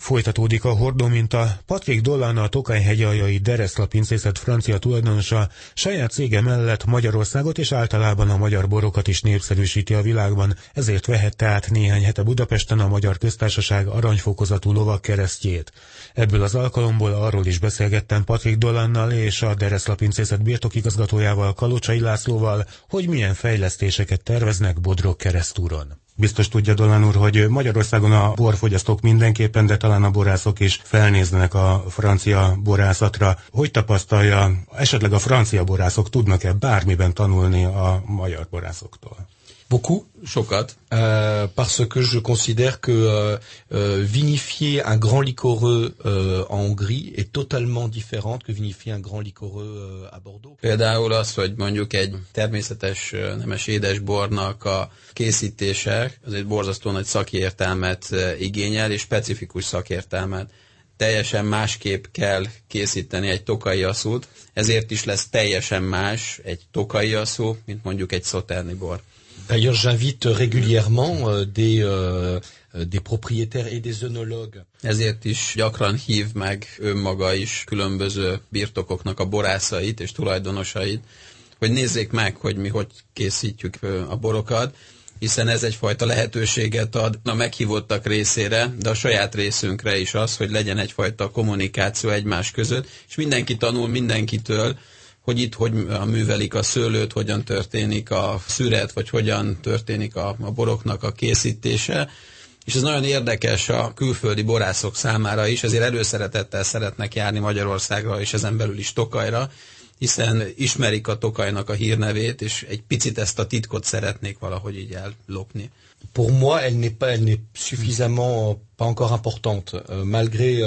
Folytatódik a hordóminta. Patrick Dollan, a Tokaj hegyaljai Dereszla pincészet francia tulajdonosa saját cége mellett Magyarországot és általában a magyar borokat is népszerűsíti a világban, ezért vehette át néhány hete Budapesten a Magyar Köztársaság aranyfokozatú lovagkeresztjét. Ebből az alkalomból arról is beszélgettem Patrick Dollannal és a Dereszla pincészet birtokigazgatójával, Kalocsai Lászlóval, hogy milyen fejlesztéseket terveznek Bodrog keresztúron. Biztos tudja, Dollan úr, hogy Magyarországon a borfogyasztók mindenképpen, de talán a borászok is felnéznek a francia borászatra. Hogy tapasztalja, esetleg a francia borászok tudnak-e bármiben tanulni a magyar borászoktól? Beaucoup. Sokat. Parce que je considère que vinifier un grand liquoreux en Hongrie est totalement différent que vinifier un grand liquoreux à Bordeaux. Például az, hogy mondjuk egy természetes nemes édesbornak a készítése azért borzasztó nagy szakértelmet igényel, és specifikus szakértelmet. Teljesen másképp kell készíteni egy tokai asszút, ezért is lesz teljesen más egy tokai asszú, mint mondjuk egy sauterni bor. D'ailleurs, j'invite régulièrement des propriétaires et des œnologues. Ezért is gyakran hív meg önmaga is különböző birtokoknak a borászait és tulajdonosait, hogy nézzék meg, hogy mi hogy készítjük a borokat, hiszen ez egyfajta lehetőséget ad a meghívottak részére, de a saját részünkre is az, hogy legyen egyfajta kommunikáció egymás között, és mindenki tanul mindenkitől, hogy itt hogy művelik a szőlőt, hogyan történik a szüret, vagy hogyan történik a boroknak a készítése. És ez nagyon érdekes a külföldi borászok számára is, ezért előszeretettel szeretnek járni Magyarországra, és ezen belül is Tokajra, hiszen ismerik a Tokajnak a hírnevét, és egy picit ezt a titkot szeretnék valahogy így ellopni. Pour moi, elle n'est suffisamment pas encore importante, malgré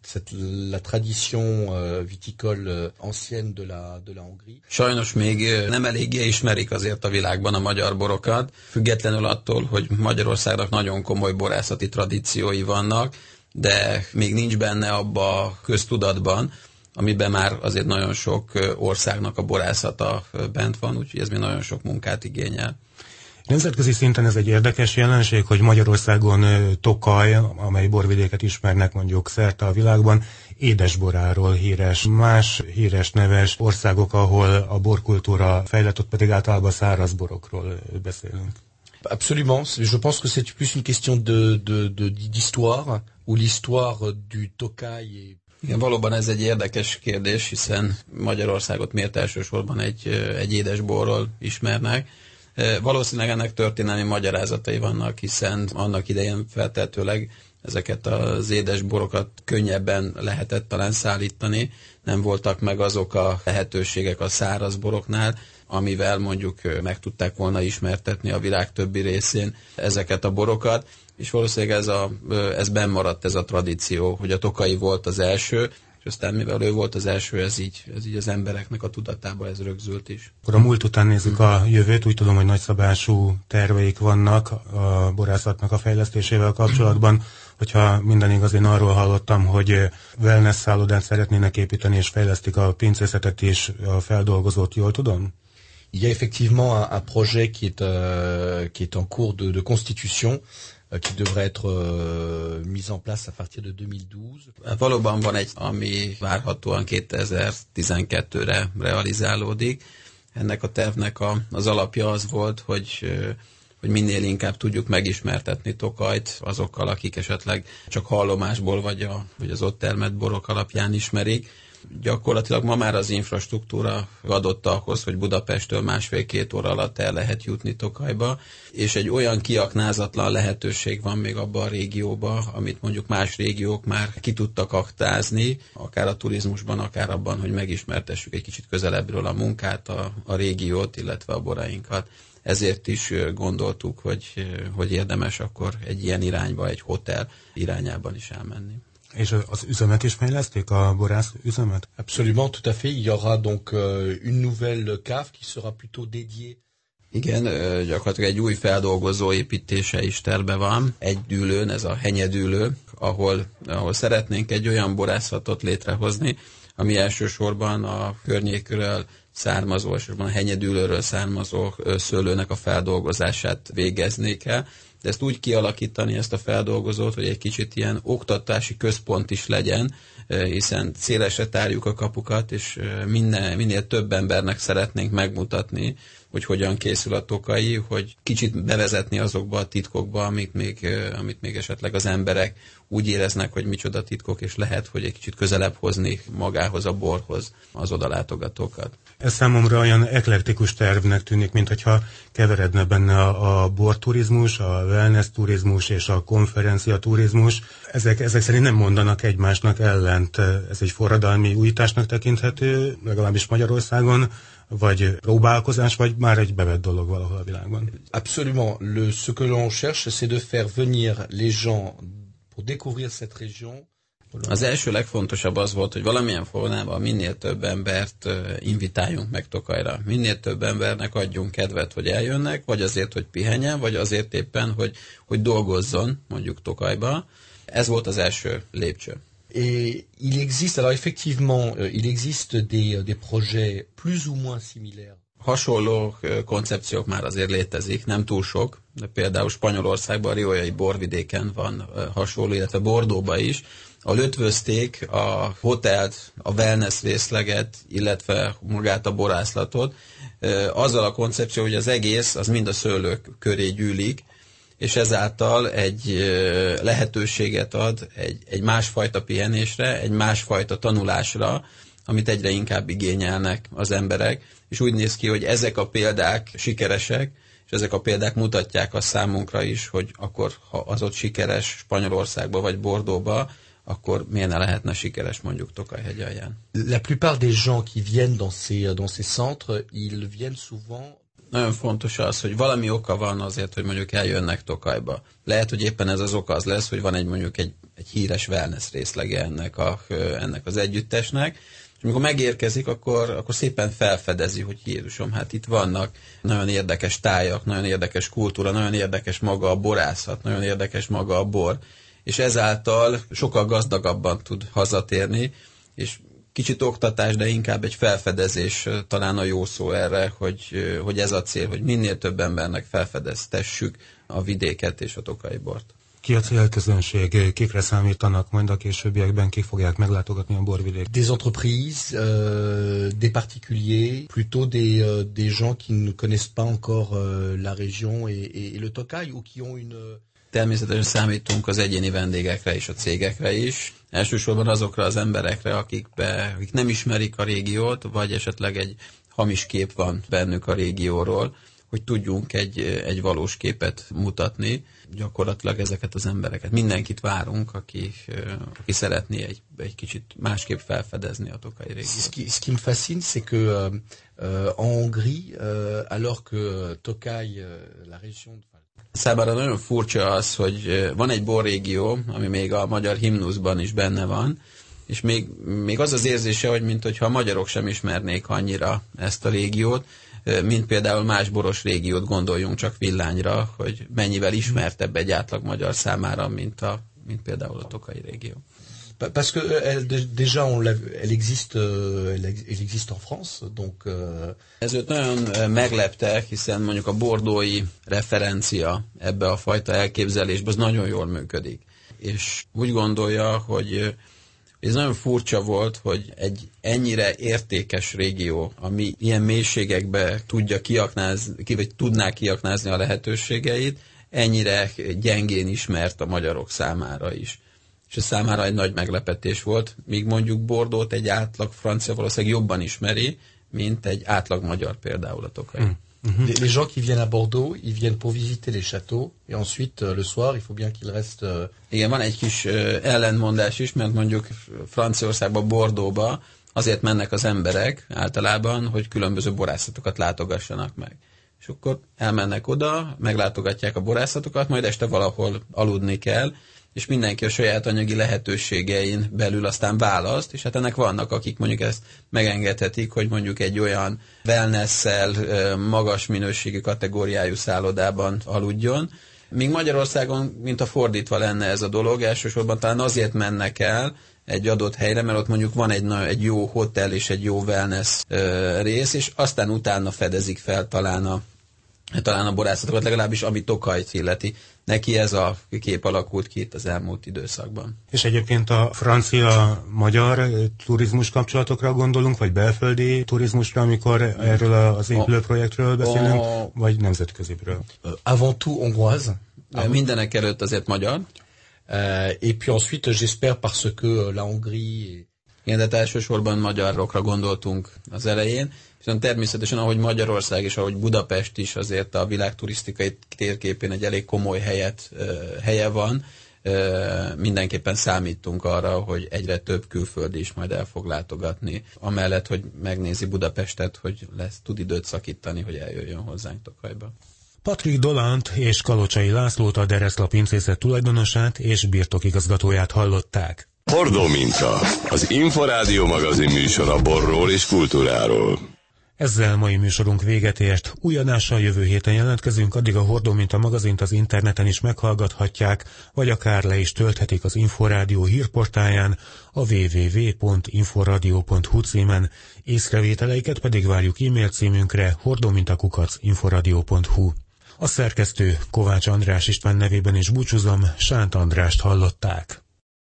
la tradition viticole ancienne de la Hongrie. Sajnos még nem eléggé ismerik azért a világban a magyar borokat, függetlenül attól, hogy Magyarországnak nagyon komoly borászati tradíciói vannak, de még nincs benne abba a köztudatban, amiben már azért nagyon sok országnak a borászata bent van, úgyhogy ez még nagyon sok munkát igényel. Nemzetközi szinten ez egy érdekes jelenség, hogy Magyarországon Tokaj, amely borvidéket ismernek mondjuk szerte a világban, édesboráról híres. Más híres neves országok, ahol a borkultúra fejlett, ott pedig általában száraz borokról beszélünk. Absolument. Je pense que c'est plus une question d'histoire, où l'histoire du Tokaj est... Igen, valóban ez egy érdekes kérdés, hiszen Magyarországot miért elsősorban egy édesborról ismernek. Valószínűleg ennek történelmi magyarázatai vannak, hiszen annak idején feltehetőleg ezeket az édesborokat könnyebben lehetett talán szállítani, nem voltak meg azok a lehetőségek a száraz boroknál, amivel mondjuk meg tudták volna ismertetni a világ többi részén ezeket a borokat, és valószínűleg ez benn maradt ez a tradíció, hogy a tokai volt az első, és aztán mivel ő volt az első, ez így az embereknek a tudatába ez rögzült is. Akkor a múlt után nézzük a jövőt, úgy tudom, hogy nagyszabású terveik vannak a borászatnak a fejlesztésével kapcsolatban. Hogyha minden igaz, én arról hallottam, hogy wellness szállodát szeretnének építeni, és fejlesztik a pincészetet is, a feldolgozót, jól tudom? Il y a effectivement un projet qui est en cours de constitution, qui devrait être mise en place à partir de 2012. Valóban van egy, ami várhatóan 2012-re realizálódik. Ennek a tervnek az alapja az volt, hogy minél inkább tudjuk megismertetni Tokajt azokkal, akik esetleg csak hallomásból vagy az ott termett borok alapján ismerik. Gyakorlatilag ma már az infrastruktúra adott ahhoz, hogy Budapesttől 1,5-2 óra alatt el lehet jutni Tokajba, és egy olyan kiaknázatlan lehetőség van még abban a régióban, amit mondjuk más régiók már ki tudtak aktázni, akár a turizmusban, akár abban, hogy megismertessük egy kicsit közelebbről a munkát, a régiót, illetve a borainkat. Ezért is gondoltuk, hogy érdemes akkor egy ilyen irányba, egy hotel irányában is elmenni. És az üzemet is fejleszték, a borász üzemet? Absolument, tout à fait. Il y aura donc une nouvelle cave qui sera plutôt dédiée. Igen, gyakorlatilag egy új feldolgozó építése is terve van. Egy dűlőn, ez a henyedűlő, ahol szeretnénk egy olyan borászatot létrehozni, ami elsősorban a környékről származó, elsősorban a henyedűlőről származó szőlőnek a feldolgozását végeznék el, de ezt úgy kialakítani, ezt a feldolgozót, hogy egy kicsit ilyen oktatási központ is legyen, hiszen szélesre tárjuk a kapukat, és minél több embernek szeretnénk megmutatni, hogy hogyan készül a Tokaji, hogy kicsit bevezetni azokba a titkokba, amit még esetleg az emberek úgy éreznek, hogy micsoda titkok, és lehet, hogy egy kicsit közelebb hozni magához a borhoz az odalátogatókat. Ez számomra olyan eklektikus tervnek tűnik, mintha keveredne benne a borturizmus, a wellness turizmus és a konferencia turizmus. Ezek szerint nem mondanak egymásnak ellent. Ez egy forradalmi újításnak tekinthető, legalábbis Magyarországon, vagy próbálkozás, vagy már egy bevett dolog valahol a világban. Absolument. Ce que l'on cherche, c'est de faire venir les gens pour découvrir cette région. Az első legfontosabb az volt, hogy valamilyen formában minél több embert invitáljunk meg Tokajra. Minél több embernek adjunk kedvet, hogy eljönnek, vagy azért, hogy pihenjen, vagy azért éppen, hogy dolgozzon, mondjuk Tokajba. Ez volt az első lépcső. Et il existe, alors effectivement, il existe des projets plus ou moins similaires. Hasonló koncepciók már azért létezik, nem túl sok, de például Spanyolországban, a riojai borvidéken van hasonló, illetve Bordeauxban is. Lötvözték a hotelt, a wellness részleget, illetve magát a borászlatot, azzal a koncepció, hogy az egész, az mind a szőlők köré gyűlik, és ezáltal egy lehetőséget ad egy másfajta pihenésre, egy másfajta tanulásra, amit egyre inkább igényelnek az emberek, és úgy néz ki, hogy ezek a példák sikeresek, és ezek a példák mutatják azt számunkra is, hogy akkor, ha az ott sikeres Spanyolországba vagy Bordeauxba, akkor miért ne lehetne sikeres mondjuk Tokaj-hegyalján. La plupart des gens qui viennent dans ces centres, ils viennent souvent. Nagyon fontos az, hogy valami oka van azért, hogy mondjuk eljönnek Tokajba. Lehet, hogy éppen ez az oka az lesz, hogy van mondjuk egy híres wellness részlege ennek az együttesnek, és amikor megérkezik, akkor szépen felfedezi, hogy Jézusom, hát itt vannak nagyon érdekes tájak, nagyon érdekes kultúra, nagyon érdekes maga a borászat, nagyon érdekes maga a bor, és ezáltal sokkal gazdagabban tud hazatérni, és kicsit oktatás, de inkább egy felfedezés talán a jó szó erre, hogy ez a cél, hogy minél több embernek felfedeztessük a vidéket és a tokaji bort. Ki a célközönség? Kikre számítanak majd a későbbiekben, kik fogják meglátogatni a borvidéket? Des entreprises, des particuliers, plutôt des gens qui ne connaissent pas encore la région et le Tokaj, ou qui ont une... Természetesen számítunk az egyéni vendégekre és a cégekre is. Elsősorban azokra az emberekre, akik nem ismerik a régiót, vagy esetleg egy hamis kép van bennük a régióról, hogy tudjunk egy valós képet mutatni. Gyakorlatilag ezeket az embereket. Mindenkit várunk, aki szeretné egy kicsit másképp felfedezni a tokaji régiót. Ce qui me fascine, c'est que en Hongrie, alors que Tokaj, la région... Számára nagyon furcsa az, hogy van egy borrégió, ami még a magyar himnuszban is benne van, és még az az érzése, hogy mintha a magyarok sem ismernék annyira ezt a régiót, mint például más boros régiót, gondoljunk csak Villányra, hogy mennyivel ismertebb egy átlag magyar számára, mint például a tokaji régió. Parce que déjà elle existe en France, donc. Ez őt nagyon meglepte, hiszen mondjuk a bordói referencia ebbe a fajta elképzelésbe az nagyon jól működik. És úgy gondolja, hogy ez nagyon furcsa volt, hogy egy ennyire értékes régió, ami ilyen mélységekbe tudná kiaknázni a lehetőségeit, ennyire gyengén ismert a magyarok számára is. És ez számára egy nagy meglepetés volt, míg mondjuk Bordeauxot egy átlag francia valószínűleg jobban ismeri, mint egy átlag magyar például a Tokaj. Les gens qui viennent à Bordeaux, ils viennent pour visiter les châteaux, et ensuite le soir, il faut bien qu'ils restent... Igen, van egy kis ellentmondás is, mert mondjuk Franciaországban, Bordeauxba azért mennek az emberek általában, hogy különböző borászatokat látogassanak meg. És akkor elmennek oda, meglátogatják a borászatokat, majd este valahol aludni kell, és mindenki a saját anyagi lehetőségein belül aztán választ, és hát ennek vannak, akik mondjuk ezt megengedhetik, hogy mondjuk egy olyan wellness-szel, magas minőségi kategóriájú szállodában aludjon. Míg Magyarországon, mint a fordítva lenne ez a dolog, elsősorban talán azért mennek el egy adott helyre, mert ott mondjuk van egy jó hotel és egy jó wellness rész, és aztán utána fedezik fel talán a borászatokat, legalábbis ami Tokajt illeti. neki ez a kép alakult ki itt az elmúlt időszakban. És egyébként a francia-magyar turizmus kapcsolatokra gondolunk, vagy belföldi turizmusra, amikor erről az épülőprojektről beszélünk, vagy nemzetközibről? Avant tout hongroise. Mindenek előtt azért magyar. Et puis ensuite, j'espère, parce que la Hongrie... Igen, de elsősorban magyarokra gondoltunk az elején, viszont természetesen, ahogy Magyarország és ahogy Budapest is azért a világ turisztikai térképén egy elég komoly helye van, mindenképpen számítunk arra, hogy egyre több külföldi is majd el fog látogatni, amellett, hogy megnézi Budapestet, hogy tud időt szakítani, hogy eljöjjön hozzánk Tokajba. Patrick Dolant és Kalocsai Lászlót, a Dereszla pincészet tulajdonosát és birtokigazgatóját hallották. Hordó minta, az Inforádió magazin műsora borról és kultúráról. Ezzel mai műsorunk véget ért. Új adással jövő héten jelentkezünk, addig a Hordó minta magazint az interneten is meghallgathatják, vagy akár le is tölthetik az Inforádió hírportáján, a www.inforadio.hu címen. Észrevételeiket pedig várjuk e-mail címünkre hordómintakukac.inforadio.hu. A szerkesztő Kovács András István nevében is búcsúzom, Sánt Andrást hallották.